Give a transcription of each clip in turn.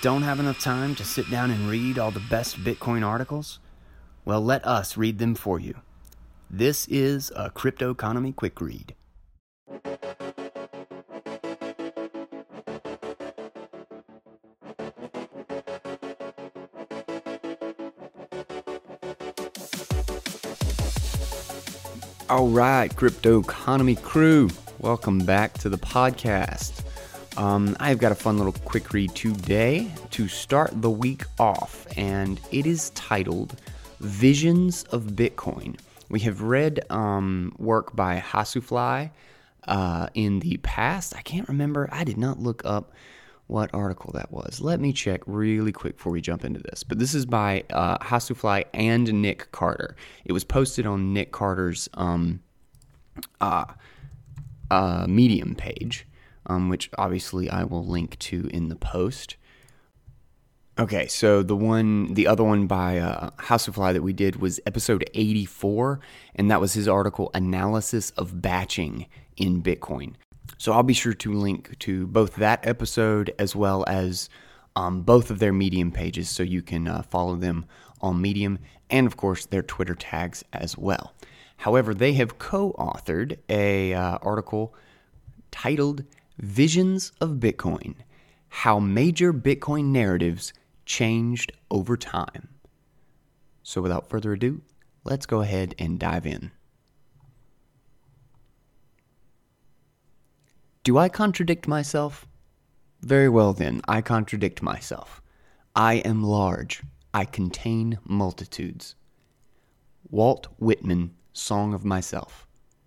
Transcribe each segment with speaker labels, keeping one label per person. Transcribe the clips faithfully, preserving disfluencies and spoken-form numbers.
Speaker 1: don't have enough time to sit down and read all the best Bitcoin articles? Well, let us read them for you. This is a Crypto Economy Quick Read. All right, Crypto Economy crew, welcome back to the podcast. Um, I've got a fun little quick read today to start the week off, and it is titled Visions of Bitcoin. We have read um, work by Hasufly uh, in the past. I can't remember. I did not look up what article that was. Let me check really quick before we jump into this. But this is by uh, Hasufly and Nick Carter. It was posted on Nick Carter's um, uh, uh, Medium page. Um, which obviously I will link to in the post. Okay, so the one, the other one by uh, Hasufly that we did was episode eighty-four, and that was his article, Analysis of Batching in Bitcoin. So I'll be sure to link to both that episode as well as um, both of their Medium pages so you can uh, follow them on Medium, and of course their Twitter tags as well. However, they have co-authored a uh, article titled Visions of Bitcoin, How Major Bitcoin Narratives Changed Over Time. So without further ado, let's go ahead and dive in. Do I contradict myself? Very well then, I contradict myself. I am large. I contain multitudes. Walt Whitman, Song of Myself.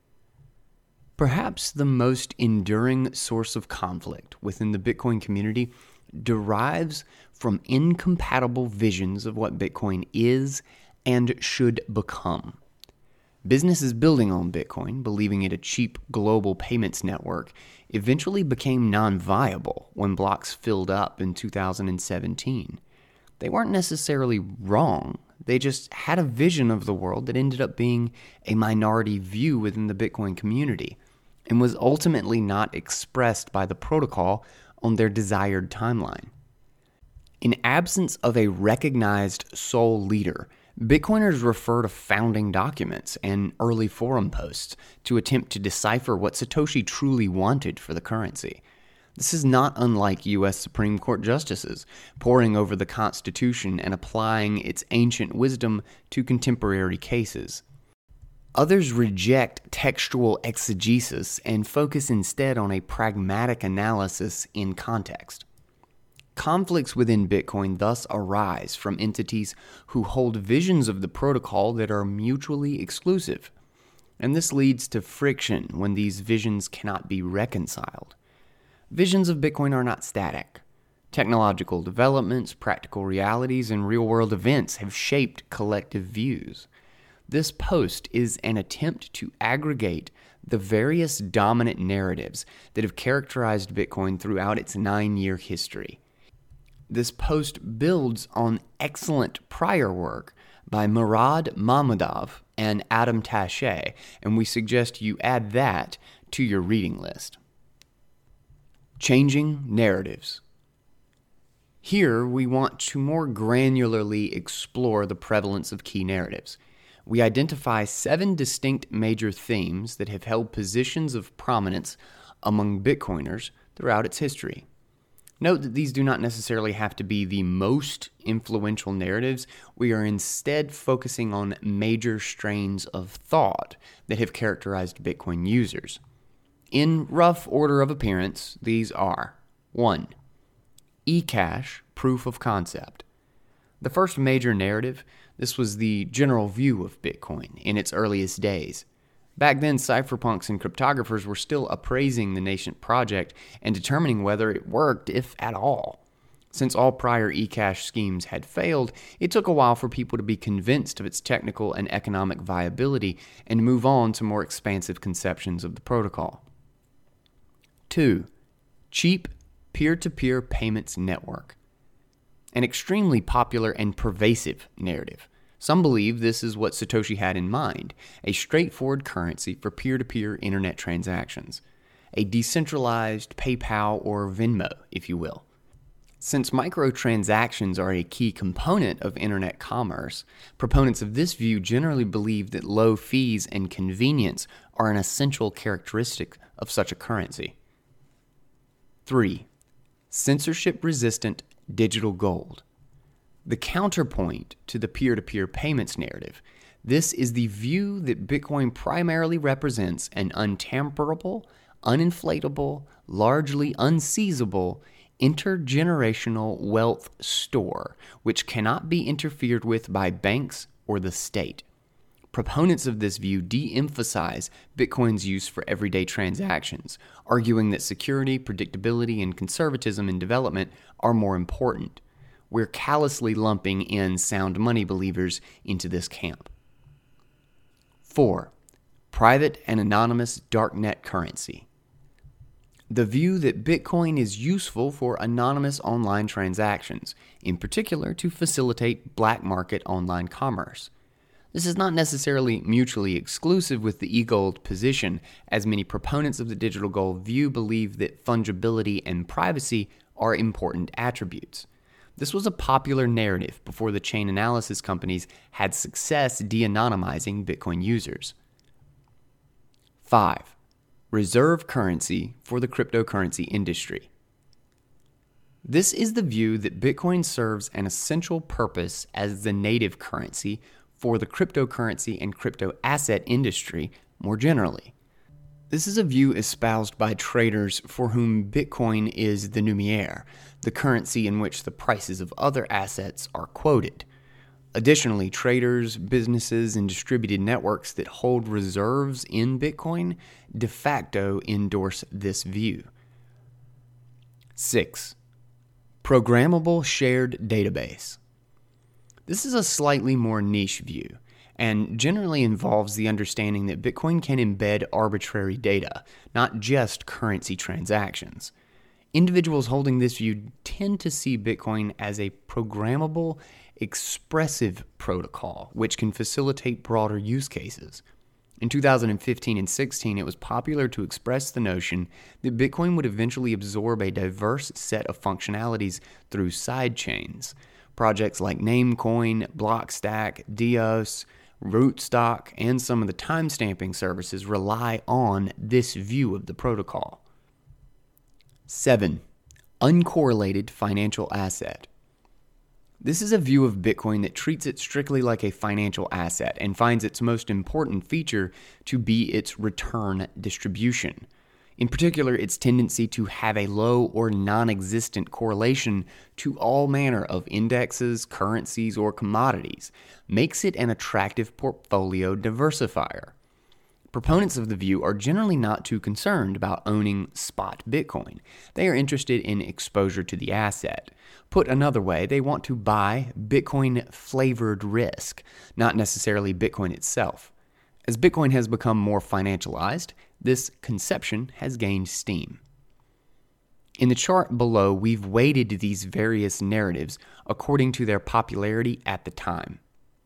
Speaker 1: Perhaps the most enduring source of conflict within the Bitcoin community derives from incompatible visions of what Bitcoin is and should become. Businesses building on Bitcoin, believing it a cheap global payments network, eventually became non-viable when blocks filled up in two thousand seventeen. They weren't necessarily wrong. They just had a vision of the world that ended up being a minority view within the Bitcoin community, and was ultimately not expressed by the protocol on their desired timeline. In absence of a recognized sole leader, Bitcoiners refer to founding documents and early forum posts to attempt to decipher what Satoshi truly wanted for the currency. This is not unlike U S Supreme Court justices poring over the Constitution and applying its ancient wisdom to contemporary cases. Others reject textual exegesis and focus instead on a pragmatic analysis in context. Conflicts within Bitcoin thus arise from entities who hold visions of the protocol that are mutually exclusive, and this leads to friction when these visions cannot be reconciled. Visions of Bitcoin are not static. Technological developments, practical realities, and real-world events have shaped collective views. This post is an attempt to aggregate the various dominant narratives that have characterized Bitcoin throughout its nine-year history. This post builds on excellent prior work by Murad Mahmudov and Adam Taché, and we suggest you add that to your reading list. Changing Narratives. Here, we want to more granularly explore the prevalence of key narratives. We identify seven distinct major themes that have held positions of prominence among Bitcoiners throughout its history. Note that these do not necessarily have to be the most influential narratives. We are instead focusing on major strains of thought that have characterized Bitcoin users. In rough order of appearance, these are: one. eCash, proof of concept. The first major narrative, this was the general view of Bitcoin in its earliest days. Back then, cypherpunks and cryptographers were still appraising the nascent project and determining whether it worked, if at all. Since all prior eCash schemes had failed, it took a while for people to be convinced of its technical and economic viability and move on to more expansive conceptions of the protocol. Two. Cheap peer-to-peer payments network. An extremely popular and pervasive narrative. Some believe this is what Satoshi had in mind, a straightforward currency for peer-to-peer internet transactions, a decentralized PayPal or Venmo, if you will. Since microtransactions are a key component of internet commerce, proponents of this view generally believe that low fees and convenience are an essential characteristic of such a currency. three. Censorship-resistant digital gold. The counterpoint to the peer-to-peer payments narrative, this is the view that Bitcoin primarily represents an untamperable, uninflatable, largely unseizable, intergenerational wealth store, which cannot be interfered with by banks or the state. Proponents of this view de-emphasize Bitcoin's use for everyday transactions, arguing that security, predictability, and conservatism in development are more important. We're callously lumping in sound money believers into this camp. four. Private and anonymous darknet currency. The view that Bitcoin is useful for anonymous online transactions, in particular to facilitate black market online commerce. This is not necessarily mutually exclusive with the e-gold position, as many proponents of the digital gold view believe that fungibility and privacy are important attributes. This was a popular narrative before the chain analysis companies had success de-anonymizing Bitcoin users. five. Reserve currency for the cryptocurrency industry. This is the view that Bitcoin serves an essential purpose as the native currency for the cryptocurrency and crypto asset industry more generally. This is a view espoused by traders for whom Bitcoin is the numéraire, the currency in which the prices of other assets are quoted. Additionally, traders, businesses, and distributed networks that hold reserves in Bitcoin de facto endorse this view. six. Programmable shared database. This is a slightly more niche view, and generally involves the understanding that Bitcoin can embed arbitrary data, not just currency transactions. Individuals holding this view tend to see Bitcoin as a programmable, expressive protocol, which can facilitate broader use cases. In two thousand fifteen and sixteen, it was popular to express the notion that Bitcoin would eventually absorb a diverse set of functionalities through sidechains. Projects like Namecoin, Blockstack, Dios, Rootstock, and some of the timestamping services rely on this view of the protocol. seven. Uncorrelated financial asset. This is a view of Bitcoin that treats it strictly like a financial asset and finds its most important feature to be its return distribution. In particular, its tendency to have a low or non-existent correlation to all manner of indexes, currencies, or commodities makes it an attractive portfolio diversifier. Proponents of the view are generally not too concerned about owning spot Bitcoin. They are interested in exposure to the asset. Put another way, they want to buy Bitcoin-flavored risk, not necessarily Bitcoin itself. As Bitcoin has become more financialized, this conception has gained steam. In the chart below, we've weighted these various narratives according to their popularity at the time.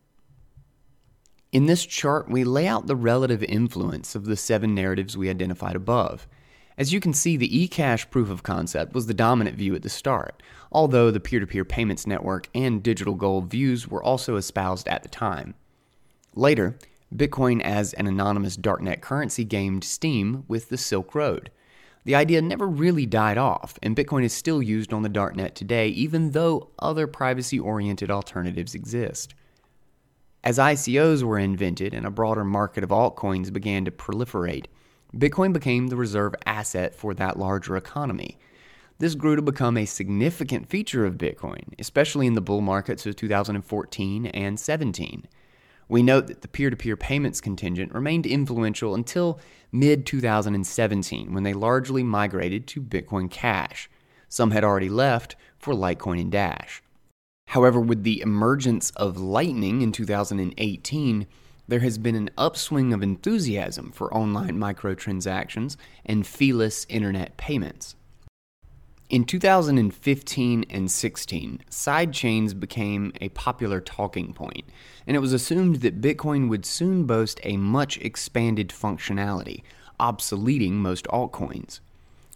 Speaker 1: In this chart, we lay out the relative influence of the seven narratives we identified above. As you can see, the eCash proof of concept was the dominant view at the start, although the peer-to-peer payments network and digital gold views were also espoused at the time. Later, Bitcoin as an anonymous darknet currency gained steam with the Silk Road. The idea never really died off, and Bitcoin is still used on the darknet today, even though other privacy-oriented alternatives exist. As I C Os were invented and a broader market of altcoins began to proliferate, Bitcoin became the reserve asset for that larger economy. This grew to become a significant feature of Bitcoin, especially in the bull markets of two thousand fourteen and seventeen. We note that the peer-to-peer payments contingent remained influential until mid two thousand seventeen, when they largely migrated to Bitcoin Cash. Some had already left for Litecoin and Dash. However, with the emergence of Lightning in two thousand eighteen, there has been an upswing of enthusiasm for online microtransactions and feeless internet payments. In two thousand fifteen and sixteen, sidechains became a popular talking point, and it was assumed that Bitcoin would soon boast a much expanded functionality, obsoleting most altcoins.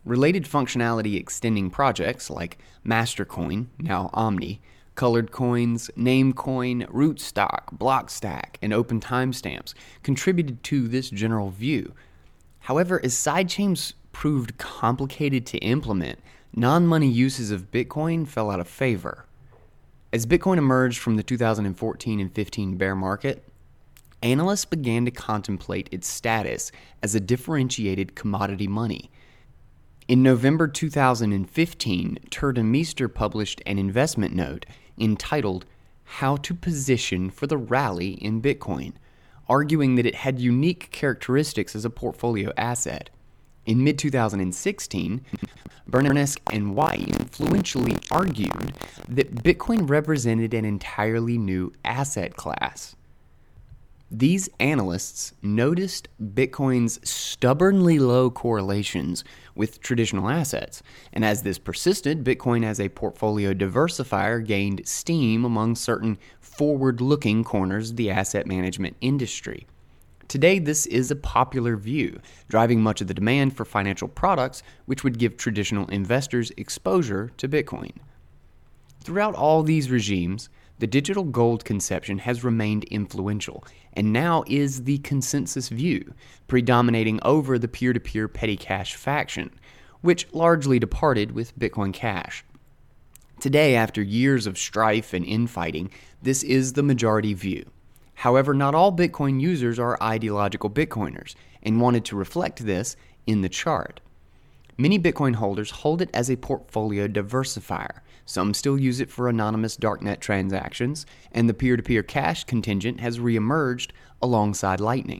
Speaker 1: Related functionality extending projects like Mastercoin, now Omni, Colored Coins, Namecoin, Rootstock, Blockstack, and Open Timestamps contributed to this general view. However, as sidechains proved complicated to implement, non-money uses of Bitcoin fell out of favor. As Bitcoin emerged from the two thousand fourteen and fifteen bear market, analysts began to contemplate its status as a differentiated commodity money. In November two thousand fifteen, Tuur Demeester published an investment note entitled How to Position for the Rally in Bitcoin, arguing that it had unique characteristics as a portfolio asset. In mid twenty sixteen, Bernanke and White influentially argued that Bitcoin represented an entirely new asset class. These analysts noticed Bitcoin's stubbornly low correlations with traditional assets, and as this persisted, Bitcoin as a portfolio diversifier gained steam among certain forward-looking corners of the asset management industry. Today, this is a popular view, driving much of the demand for financial products which would give traditional investors exposure to Bitcoin. Throughout all these regimes, the digital gold conception has remained influential and now is the consensus view, predominating over the peer-to-peer petty cash faction, which largely departed with Bitcoin Cash. Today, after years of strife and infighting, this is the majority view. However, not all Bitcoin users are ideological Bitcoiners and wanted to reflect this in the chart. Many Bitcoin holders hold it as a portfolio diversifier. Some still use it for anonymous darknet transactions, and the peer-to-peer cash contingent has reemerged alongside Lightning.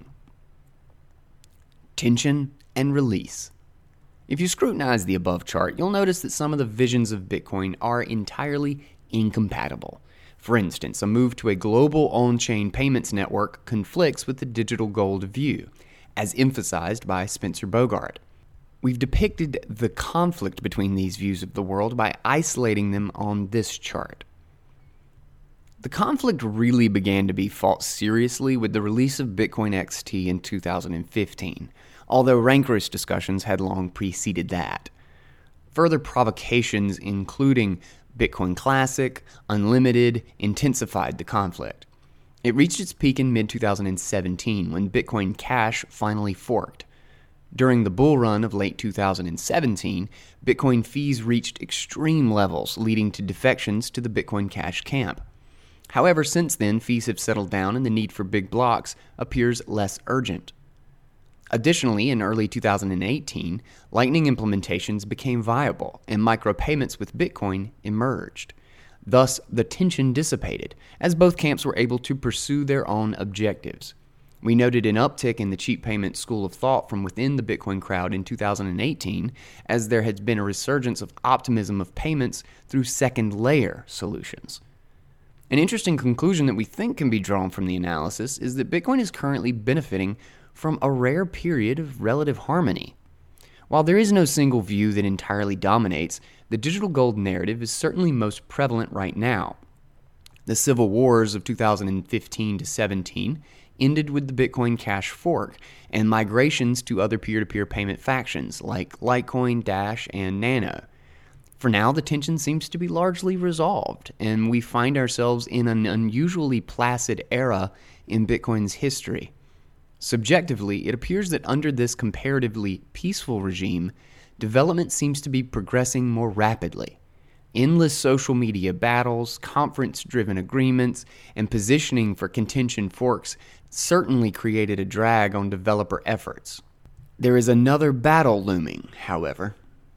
Speaker 1: Tension and release. If you scrutinize the above chart, you'll notice that some of the visions of Bitcoin are entirely incompatible. For instance, a move to a global on-chain payments network conflicts with the digital gold view, as emphasized by Spencer Bogart. We've depicted the conflict between these views of the world by isolating them on this chart. The conflict really began to be fought seriously with the release of Bitcoin X T in two thousand fifteen, although rancorous discussions had long preceded that. Further provocations, including Bitcoin Classic, Unlimited, intensified the conflict. It reached its peak in mid twenty seventeen when Bitcoin Cash finally forked. During the bull run of late two thousand seventeen, Bitcoin fees reached extreme levels, leading to defections to the Bitcoin Cash camp. However, since then, fees have settled down and the need for big blocks appears less urgent. Additionally, in early two thousand eighteen, Lightning implementations became viable and micropayments with Bitcoin emerged. Thus, the tension dissipated, as both camps were able to pursue their own objectives. We noted an uptick in the cheap payment school of thought from within the Bitcoin crowd in two thousand eighteen, as there has been a resurgence of optimism of payments through second-layer solutions. An interesting conclusion that we think can be drawn from the analysis is that Bitcoin is currently benefiting from a rare period of relative harmony. While there is no single view that entirely dominates, the digital gold narrative is certainly most prevalent right now. The civil wars of two thousand fifteen to seventeen ended with the Bitcoin Cash fork and migrations to other peer-to-peer payment factions like Litecoin, Dash, and Nano. For now, the tension seems to be largely resolved, and we find ourselves in an unusually placid era in Bitcoin's history. Subjectively, it appears that under this comparatively peaceful regime, development seems to be progressing more rapidly. Endless social media battles, conference-driven agreements, and positioning for contention forks certainly created a drag on developer efforts. There is another battle looming, however.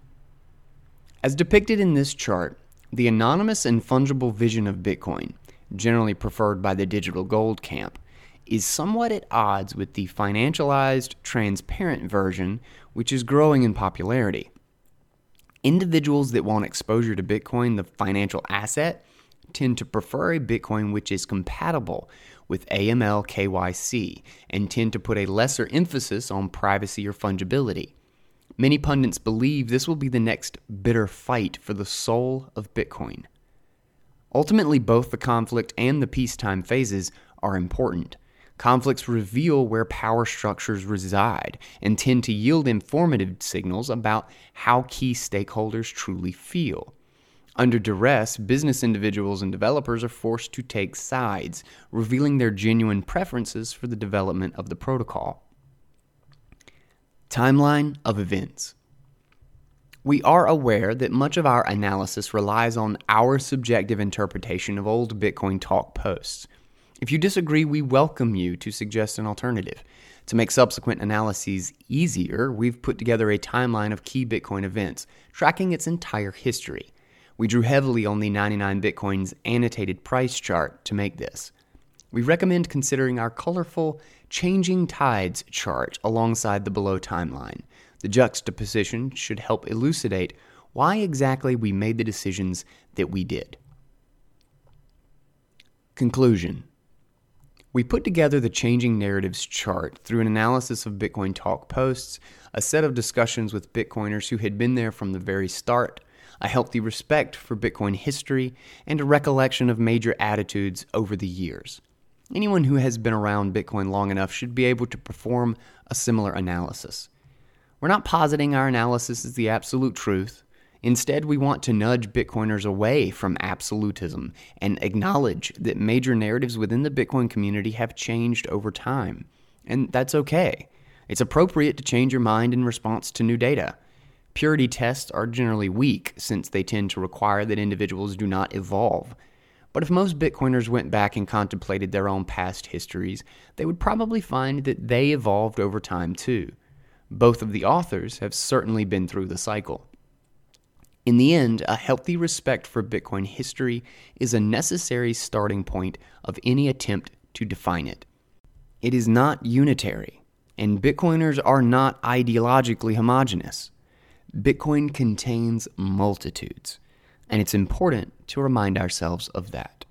Speaker 1: As depicted in this chart, the anonymous and fungible vision of Bitcoin, generally preferred by the digital gold camp, is somewhat at odds with the financialized, transparent version, which is growing in popularity. Individuals that want exposure to Bitcoin, the financial asset, tend to prefer a Bitcoin which is compatible with A M L K Y C and tend to put a lesser emphasis on privacy or fungibility. Many pundits believe this will be the next bitter fight for the soul of Bitcoin. Ultimately, both the conflict and the peacetime phases are important. Conflicts reveal where power structures reside and tend to yield informative signals about how key stakeholders truly feel. Under duress, business individuals and developers are forced to take sides, revealing their genuine preferences for the development of the protocol. Timeline of events. We are aware that much of our analysis relies on our subjective interpretation of old Bitcoin Talk posts. If you disagree, we welcome you to suggest an alternative. To make subsequent analyses easier, we've put together a timeline of key Bitcoin events, tracking its entire history. We drew heavily on the ninety-nine Bitcoins annotated price chart to make this. We recommend considering our colorful Changing Tides chart alongside the below timeline. The juxtaposition should help elucidate why exactly we made the decisions that we did. Conclusion. We put together the Changing Narratives chart through an analysis of Bitcoin Talk posts, a set of discussions with Bitcoiners who had been there from the very start, a healthy respect for Bitcoin history, and a recollection of major attitudes over the years. Anyone who has been around Bitcoin long enough should be able to perform a similar analysis. We're not positing our analysis is the absolute truth. Instead, we want to nudge Bitcoiners away from absolutism and acknowledge that major narratives within the Bitcoin community have changed over time. And that's okay. It's appropriate to change your mind in response to new data. Purity tests are generally weak since they tend to require that individuals do not evolve. But if most Bitcoiners went back and contemplated their own past histories, they would probably find that they evolved over time too. Both of the authors have certainly been through the cycle. In the end, a healthy respect for Bitcoin history is a necessary starting point of any attempt to define it. It is not unitary, and Bitcoiners are not ideologically homogeneous. Bitcoin contains multitudes, and it's important to remind ourselves of that.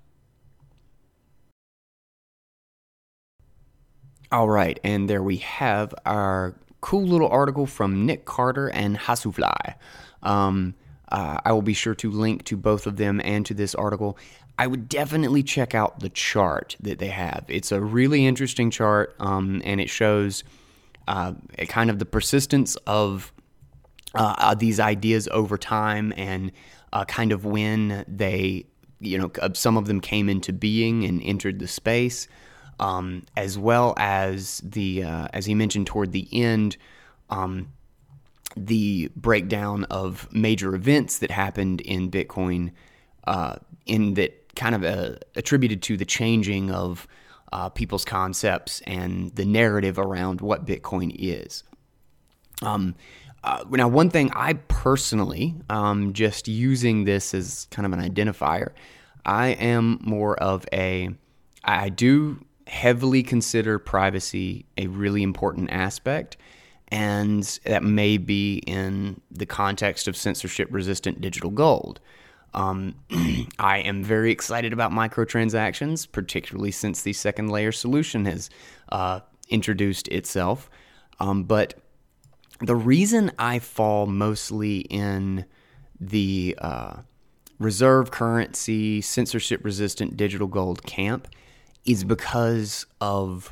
Speaker 1: All right, and there we have our cool little article from Nick Carter and Hasufly. Um, uh, I will be sure to link to both of them and to this article. I would definitely check out the chart that they have. It's a really interesting chart, um, and it shows uh, kind of the persistence of uh, uh, these ideas over time and uh, kind of when they, you know, some of them came into being and entered the space. Um, as well as the, uh, as he mentioned toward the end, um, the breakdown of major events that happened in Bitcoin, uh, in that kind of uh, attributed to the changing of uh, people's concepts and the narrative around what Bitcoin is. Um, uh, now, one thing I personally, um, just using this as kind of an identifier, I am more of a, I do heavily consider privacy a really important aspect, and that may be in the context of censorship-resistant digital gold. Um, I am very excited about microtransactions, particularly since the second layer solution has uh, introduced itself. Um, but the reason I fall mostly in the uh, reserve currency, censorship-resistant digital gold camp is because of,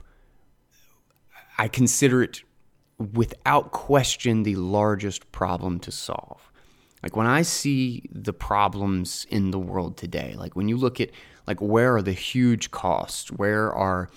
Speaker 1: I consider it without question the largest problem to solve. Like when I see the problems in the world today, like when you look at like where are the huge costs, where are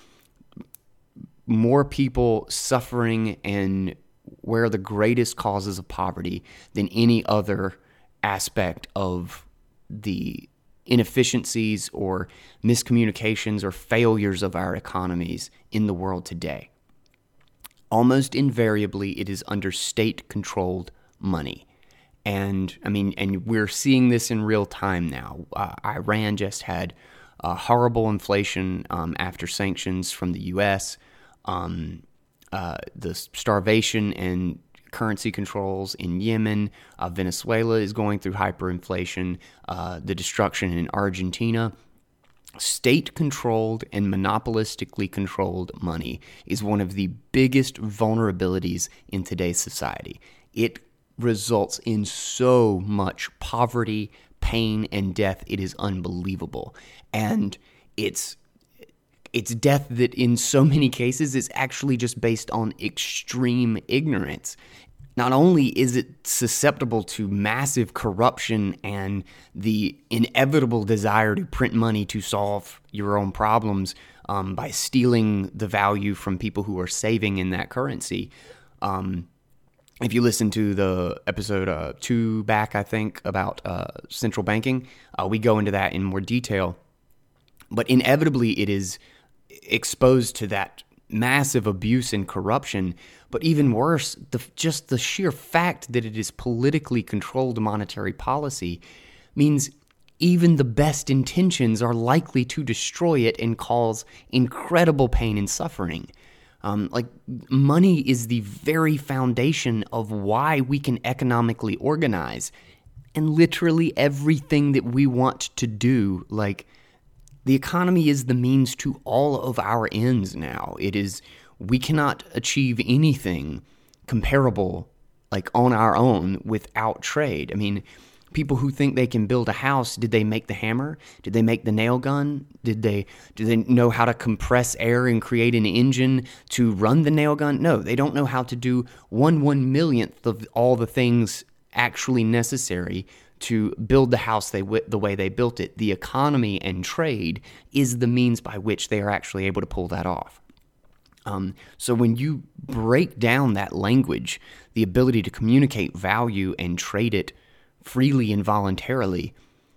Speaker 1: more people suffering and where are the greatest causes of poverty than any other aspect of the inefficiencies or miscommunications or failures of our economies in the world today. Almost invariably, it is under state-controlled money. And, I mean, and we're seeing this in real time now. Uh, Iran just had uh, horrible inflation um, after sanctions from the U S. Um, uh, the starvation and currency controls in Yemen. Uh, Venezuela is going through hyperinflation. Uh, the destruction in Argentina. State-controlled and monopolistically controlled money is one of the biggest vulnerabilities in today's society. It results in so much poverty, pain, and death. It is unbelievable. And it's it's death that in so many cases is actually just based on extreme ignorance. Not only is it susceptible to massive corruption and the inevitable desire to print money to solve your own problems um, by stealing the value from people who are saving in that currency. Um, if you listen to the episode uh, two back, I think, about uh, central banking, uh, we go into that in more detail. But inevitably, it is exposed to that massive abuse and corruption. But even worse, the, just the sheer fact that it is politically controlled monetary policy means even the best intentions are likely to destroy it and cause incredible pain and suffering. Um, like, money is the very foundation of why we can economically organize. And literally everything that we want to do, like, the economy is the means to all of our ends now. It is, we cannot achieve anything comparable, like, on our own without trade. I mean, people who think they can build a house, did they make the hammer? Did they make the nail gun? Did they, did they know how to compress air and create an engine to run the nail gun? No, they don't know how to do one one millionth of all the things actually necessary to build the house they the way they built it. The economy and trade is the means by which they are actually able to pull that off. Um, so when you break down that language, the ability to communicate value and trade it freely and voluntarily,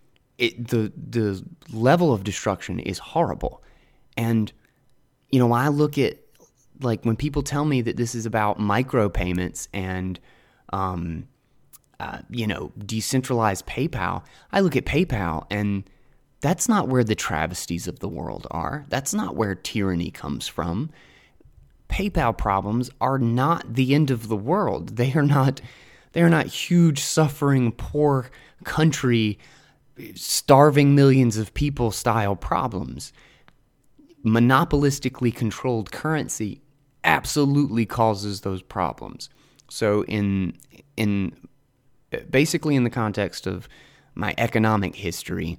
Speaker 1: it, the the level of destruction is horrible. And, you know, I look at, like, when people tell me that this is about micropayments and, um, uh, you know, decentralized PayPal, I look at PayPal and that's not where the travesties of the world are. That's not where tyranny comes from. PayPal problems are not the end of the world. They are not... They're not huge, suffering, poor country, starving millions of people style problems. Monopolistically controlled currency absolutely causes those problems. So in in basically in the context of my economic history,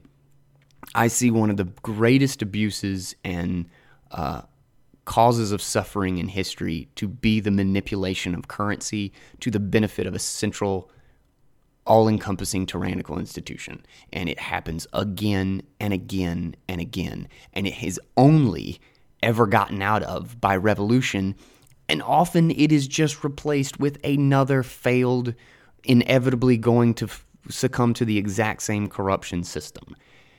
Speaker 1: I see one of the greatest abuses and uh, causes of suffering in history to be the manipulation of currency to the benefit of a central, all-encompassing tyrannical institution. And it happens again and again and again. And it has only ever gotten out of by revolution. And often it is just replaced with another failed, inevitably going to f- succumb to the exact same corruption system.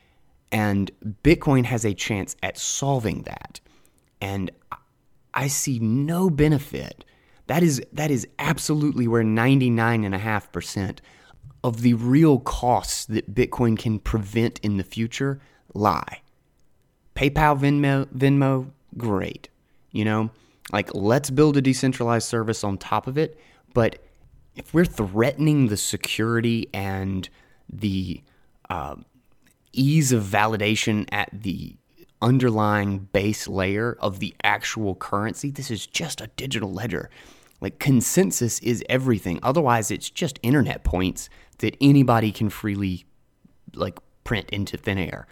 Speaker 1: And Bitcoin has a chance at solving that. And I see no benefit. That is that is absolutely where ninety-nine point five percent of the real costs that Bitcoin can prevent in the future lie. PayPal, Venmo, Venmo, great. You know, like, let's build a decentralized service on top of it. But if we're threatening the security and the uh, ease of validation at the underlying base layer of the actual currency, this is just a digital ledger. Like, consensus is everything. Otherwise, it's just internet points that anybody can freely, like, print into thin air.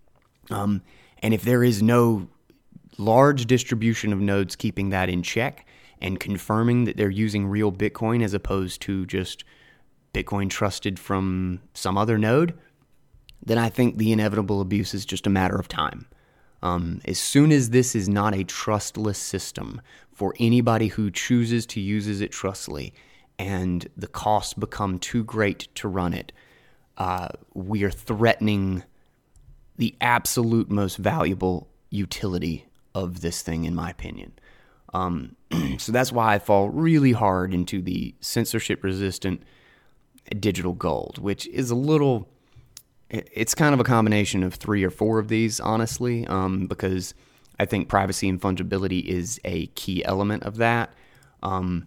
Speaker 1: Um, and if there is no large distribution of nodes keeping that in check and confirming that they're using real Bitcoin as opposed to just Bitcoin trusted from some other node, then I think the inevitable abuse is just a matter of time. Um, as soon as this is not a trustless system for anybody who chooses to use it trustfully and the costs become too great to run it, uh, we are threatening the absolute most valuable utility of this thing, in my opinion. Um, so that's why I fall really hard into the censorship-resistant digital gold, which is a little... It's kind of a combination of three or four of these, honestly, um, because I think privacy and fungibility is a key element of that. Um,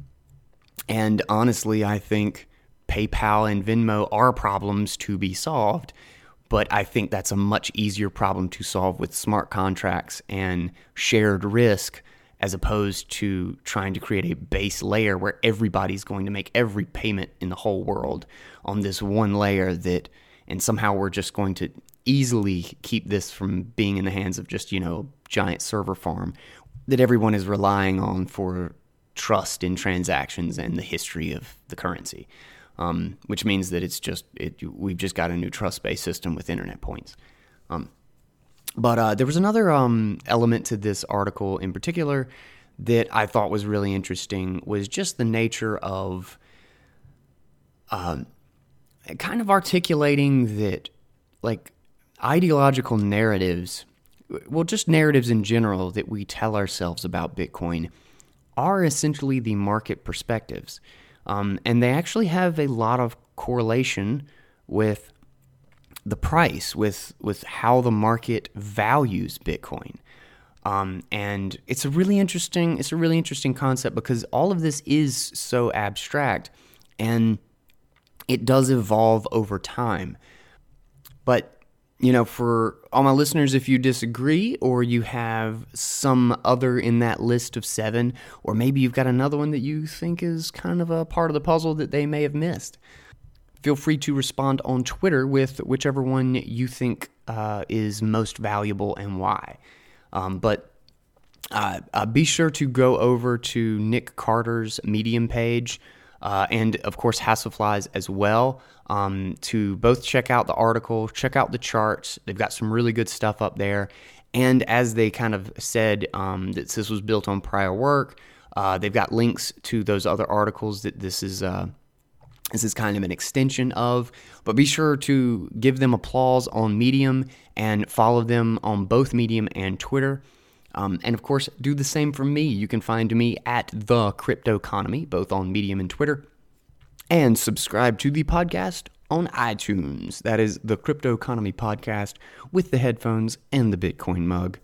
Speaker 1: and honestly, I think PayPal and Venmo are problems to be solved, but I think that's a much easier problem to solve with smart contracts and shared risk as opposed to trying to create a base layer where everybody's going to make every payment in the whole world on this one layer that... And somehow we're just going to easily keep this from being in the hands of just, you know, a giant server farm that everyone is relying on for trust in transactions and the history of the currency, um, which means that it's just it, we've just got a new trust-based system with internet points. Um, but uh, there was another um, element to this article in particular that I thought was really interesting, was just the nature of um, kind of articulating that, like, ideological narratives, well, just narratives in general that we tell ourselves about Bitcoin are essentially the market perspectives. Um, and they actually have a lot of correlation with the price, with, with how the market values Bitcoin. Um, and it's a really interesting, it's a really interesting concept because all of this is so abstract and it does evolve over time. But you know, for all my listeners, if you disagree or you have some other in that list of seven, or maybe you've got another one that you think is kind of a part of the puzzle that they may have missed, feel free to respond on Twitter with whichever one you think uh, is most valuable and why. Um, but uh, uh, be sure to go over to Nick Carter's Medium page, Uh, and, of course, Hasselfly's as well, um, to both check out the article, check out the charts. They've got some really good stuff up there. And as they kind of said um, that this was built on prior work, uh, they've got links to those other articles that this is uh, this is kind of an extension of. But be sure to give them applause on Medium and follow them on both Medium and Twitter. Um, and, of course, do the same for me. You can find me at The Cryptoconomy, both on Medium and Twitter. And subscribe to the podcast on iTunes. That is The Cryptoconomy Podcast with the headphones and the Bitcoin mug.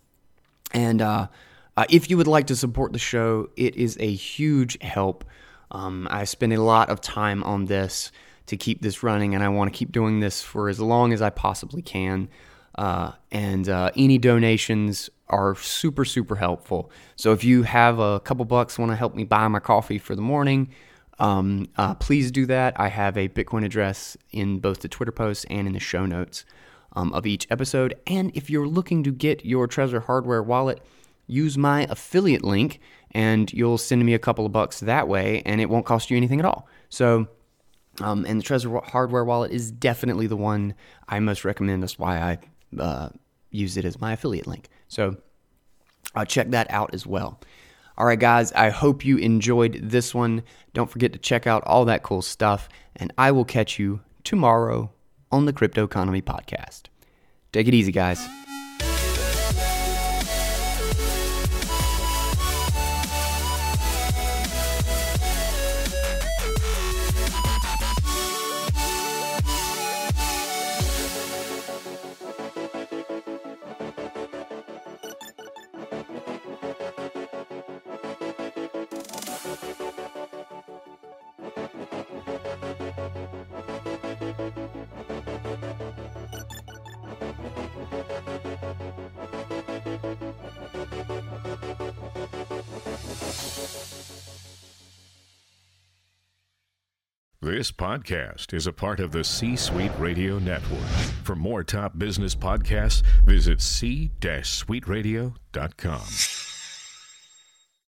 Speaker 1: And uh, uh, if you would like to support the show, it is a huge help. Um, I spend a lot of time on this to keep this running, and I want to keep doing this for as long as I possibly can. Uh, and uh, any donations are super, super helpful. So if you have a couple bucks, want to help me buy my coffee for the morning, um, uh, please do that. I have a Bitcoin address in both the Twitter posts and in the show notes um, of each episode. And if you're looking to get your Trezor hardware wallet, use my affiliate link, and you'll send me a couple of bucks that way, and it won't cost you anything at all. So, um, and the Trezor hardware wallet is definitely the one I most recommend. That's why I uh, use it as my affiliate link. So uh, check that out as well. All right, guys, I hope you enjoyed this one. Don't forget to check out all that cool stuff, and I will catch you tomorrow on the Cryptoconomy Podcast. Take it easy, guys.
Speaker 2: This podcast is a part of the C-Suite Radio Network. For more top business podcasts, visit c suite radio dot com.